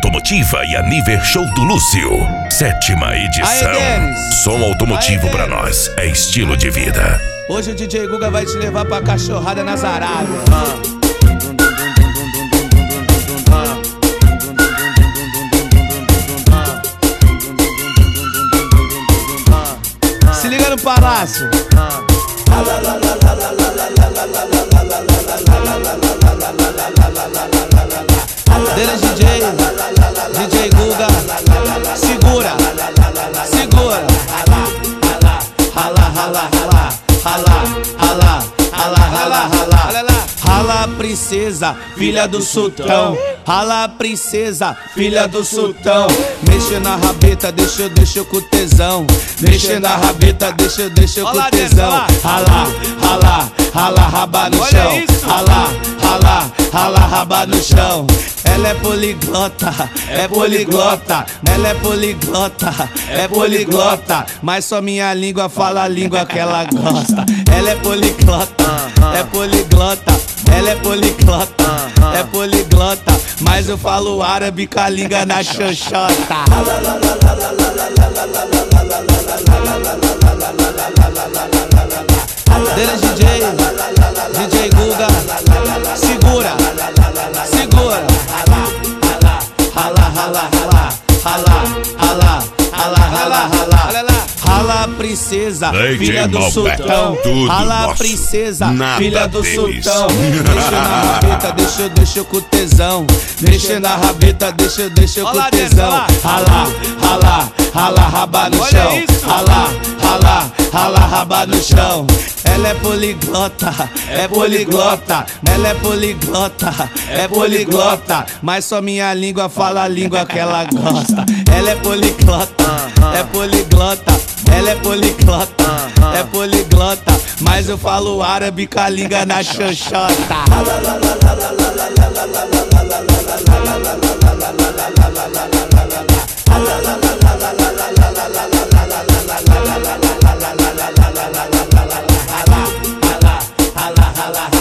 Automotiva e a Niver Show do Lúcio. 7ª edição. Som automotivo pra nós é estilo de vida. Hoje o DJ Guga vai te levar pra cachorrada nas Arábias. Se liga no palácio. Dele DJ Guga. Segura, segura. Rala, rala, rala, rala, rala, rala, rala, rala. Rala, princesa, filha do sultão. Rala, princesa, filha do sultão. Mexe na rabeta, deixa com tesão. Mexe na rabeta, deixa com tesão. Rala, rala, rala, raba no chão. Rala, rala, rala, raba no chão. Ela é poliglota, é poliglota. Ela é poliglota, é poliglota. Mas só minha língua fala a língua que ela gosta. Ela é poliglota, é poliglota. Ela é poliglota, é poliglota. Mas eu falo árabe com a língua na xoxota. Dele DJ Guga. Segura, segura. Rala, rala, rala, rala, rala, rala, rala, rala. Rala, princesa, filha do sultão. Rala, princesa, filha do sultão. Deixa na rabeta, deixa com tesão. Deixa na rabeta, deixa com tesão. Rala, rala, rala, raba no chão. Rala, rala, rala, raba no chão. Ela é poliglota, é poliglota. Ela é poliglota, é poliglota. Mas só minha língua fala a língua que ela gosta. Ela é poliglota, é poliglota. Ela é poliglota, é poliglota. Mas eu falo árabe com a língua na xoxota. Rala, rala, rala.